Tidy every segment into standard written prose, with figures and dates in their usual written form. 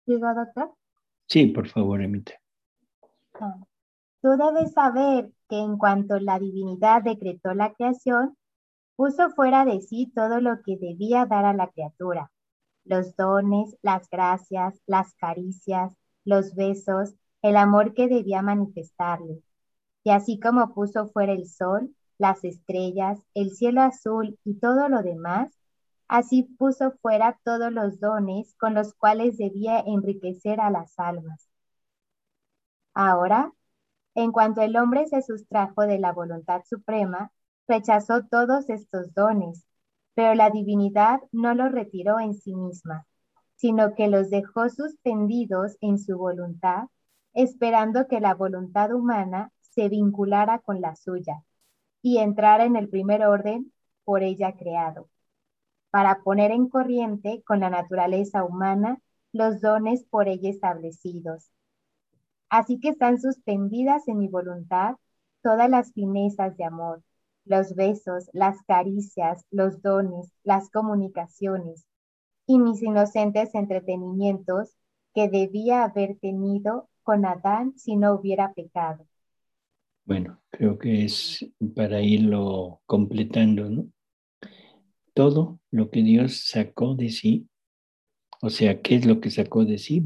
Digo, doctor. Sí, por favor, Emita. Ah, Tú debes saber que en cuanto la divinidad decretó la creación, puso fuera de sí todo lo que debía dar a la criatura, los dones, las gracias, las caricias, los besos, el amor que debía manifestarle. Y así como puso fuera el sol, las estrellas, el cielo azul y todo lo demás, así puso fuera todos los dones con los cuales debía enriquecer a las almas. Ahora, en cuanto el hombre se sustrajo de la voluntad suprema, rechazó todos estos dones, pero la divinidad no los retiró en sí misma, sino que los dejó suspendidos en su voluntad, esperando que la voluntad humana se vinculara con la suya y entrara en el primer orden por ella creado, para poner en corriente con la naturaleza humana los dones por ella establecidos. Así que están suspendidas en mi voluntad todas las finezas de amor, los besos, las caricias, los dones, las comunicaciones y mis inocentes entretenimientos que debía haber tenido con Adán si no hubiera pecado. Bueno, creo que es para irlo completando, ¿no? Todo lo que Dios sacó de sí, o sea, ¿qué es lo que sacó de sí?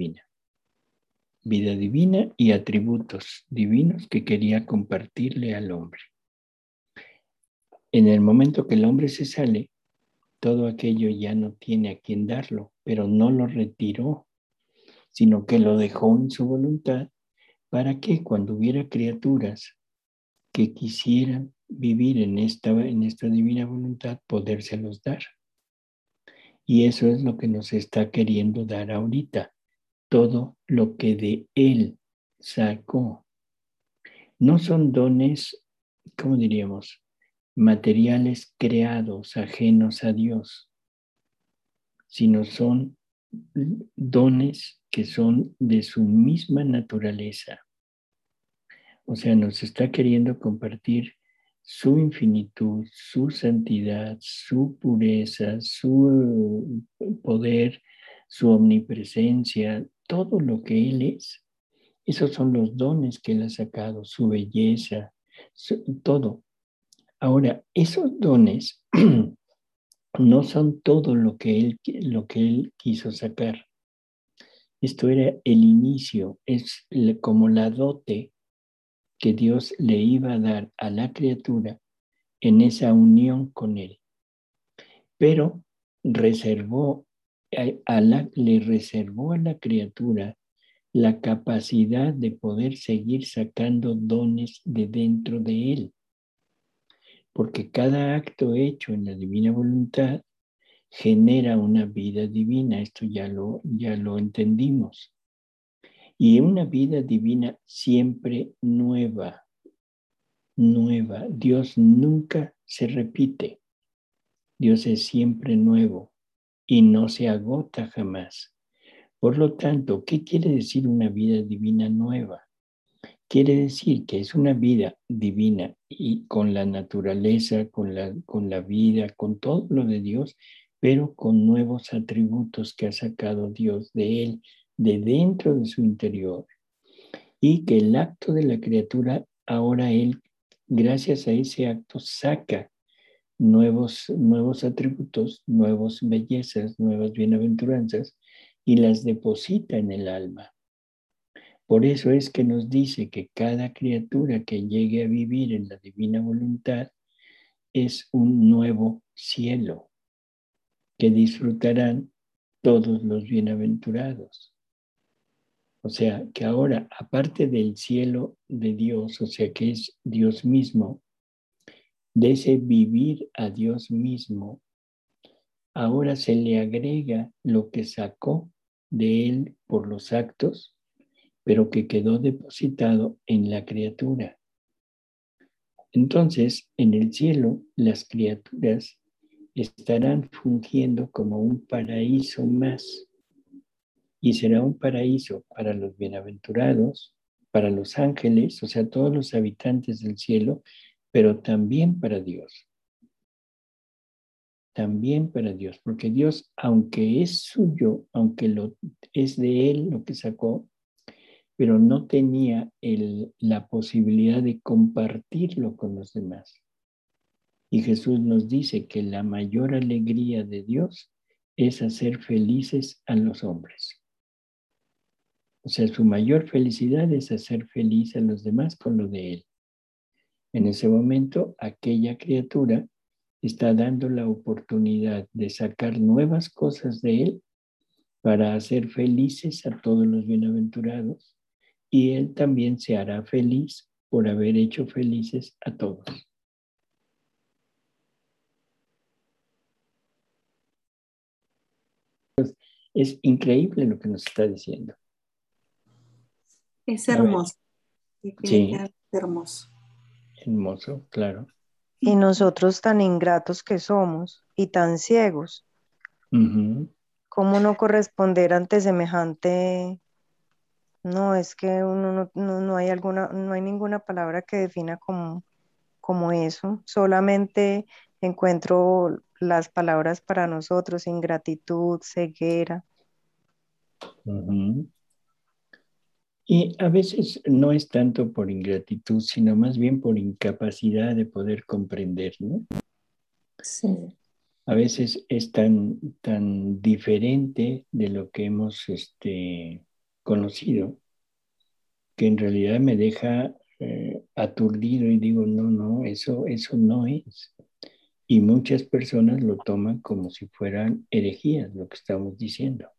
Vida divina y atributos divinos que quería compartirle al hombre. En el momento que el hombre se sale, todo aquello ya no tiene a quien darlo, pero no lo retiró, sino que lo dejó en su voluntad para que cuando hubiera criaturas que quisieran vivir en esta divina voluntad, podérselos dar. Y eso es lo que nos está queriendo dar ahorita, todo lo que de Él sacó. No son dones, ¿cómo diríamos? Materiales creados ajenos a Dios, sino son dones que son de su misma naturaleza. O sea, nos está queriendo compartir su infinitud, su santidad, su pureza, su poder, su omnipresencia, todo lo que Él es. Esos son los dones que Él ha sacado, su belleza, todo. Ahora, esos dones no son todo lo que él quiso sacar. Esto era el inicio, es como la dote que Dios le iba a dar a la criatura en esa unión con Él. Pero le reservó a la criatura la capacidad de poder seguir sacando dones de dentro de Él, porque cada acto hecho en la divina voluntad genera una vida divina, esto ya lo entendimos, y una vida divina siempre nueva, nueva. Dios nunca se repite, Dios es siempre nuevo y no se agota jamás. Por lo tanto, ¿qué quiere decir una vida divina nueva? Quiere decir que es una vida divina y con la naturaleza, con la vida, con todo lo de Dios, pero con nuevos atributos que ha sacado Dios de él, de dentro de su interior. Y que el acto de la criatura, ahora él, gracias a ese acto, saca nuevos atributos, nuevas bellezas, nuevas bienaventuranzas y las deposita en el alma. Por eso es que nos dice que cada criatura que llegue a vivir en la divina voluntad es un nuevo cielo que disfrutarán todos los bienaventurados. O sea, que ahora, aparte del cielo de Dios, o sea, que es Dios mismo, de ese vivir a Dios mismo, ahora se le agrega lo que sacó de él por los actos, pero que quedó depositado en la criatura. Entonces, en el cielo, las criaturas estarán fungiendo como un paraíso más y será un paraíso para los bienaventurados, para los ángeles, o sea, todos los habitantes del cielo, pero también para Dios. también para Dios, porque Dios, aunque es suyo, es de Él lo que sacó, pero no tenía la posibilidad de compartirlo con los demás. Y Jesús nos dice que la mayor alegría de Dios es hacer felices a los hombres. O sea, su mayor felicidad es hacer feliz a los demás con lo de Él. En ese momento, aquella criatura está dando la oportunidad de sacar nuevas cosas de Él para hacer felices a todos los bienaventurados, y Él también se hará feliz por haber hecho felices a todos. Es increíble lo que nos está diciendo. Es hermoso. Sí, Hermoso. hermoso, claro. Y nosotros tan ingratos que somos y tan ciegos, ¿cómo no corresponder ante semejante? No, es que uno no hay no hay ninguna palabra que defina como eso. Solamente encuentro las palabras para nosotros: ingratitud, ceguera. Y a veces no es tanto por ingratitud, sino más bien por incapacidad de poder comprender, ¿no? Sí. A veces es tan diferente de lo que hemos conocido, que en realidad me deja aturdido y digo, no, eso no es. Y muchas personas lo toman como si fueran herejías, lo que estamos diciendo.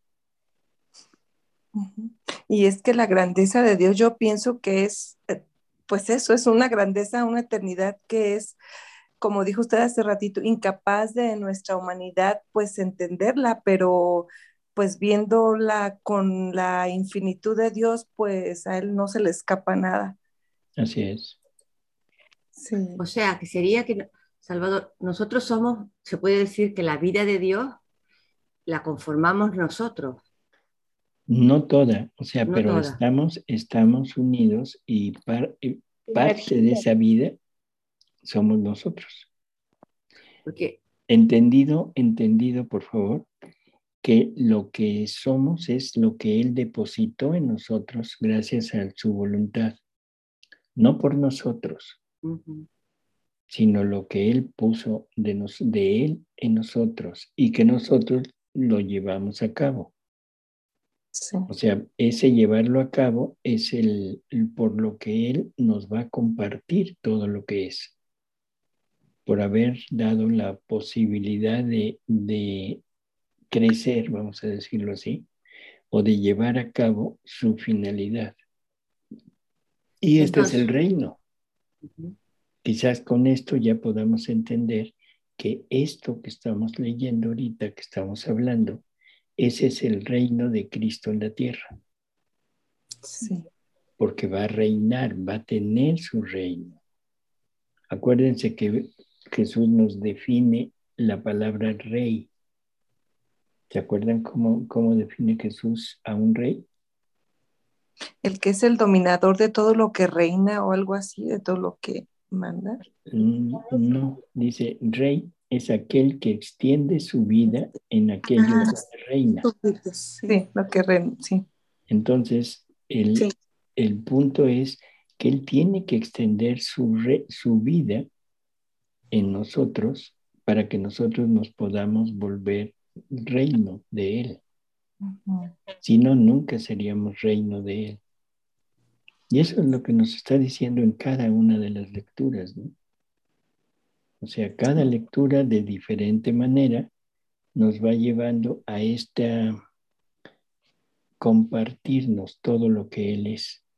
Y es que la grandeza de Dios, yo pienso que es, pues eso, es una grandeza, una eternidad que es, como dijo usted hace ratito, incapaz de nuestra humanidad, pues entenderla, pero pues viéndola con la infinitud de Dios, pues a Él no se le escapa nada. Así es. Sí. O sea, que sería que, Salvador, nosotros somos, se puede decir que la vida de Dios la conformamos nosotros. No toda, o sea, No pero toda. estamos unidos y parte de esa vida somos nosotros. Porque Entendido, por favor, que lo que somos es lo que Él depositó en nosotros gracias a su voluntad, no por nosotros, sino lo que Él puso de Él en nosotros y que nosotros lo llevamos a cabo. Sí. O sea, ese llevarlo a cabo es por lo que Él nos va a compartir todo lo que es, por haber dado la posibilidad de crecer, vamos a decirlo así, o de llevar a cabo su finalidad. Y este es el reino. Quizás con esto ya podamos entender que esto que estamos leyendo ahorita, que estamos hablando, ese es el reino de Cristo en la tierra. Sí. Porque va a reinar, va a tener su reino. Acuérdense que Jesús nos define la palabra rey. ¿Se acuerdan cómo define Jesús a un rey? El que es el dominador de todo lo que reina o algo así, de todo lo que manda. No, dice rey es aquel que extiende su vida en aquello que reina. Sí, lo que reina, sí. Entonces, el punto es que Él tiene que extender su vida en nosotros para que nosotros nos podamos volver reino de Él. Si no, nunca seríamos reino de Él. Y eso es lo que nos está diciendo en cada una de las lecturas, ¿no? O sea, cada lectura de diferente manera nos va llevando a compartirnos todo lo que Él es.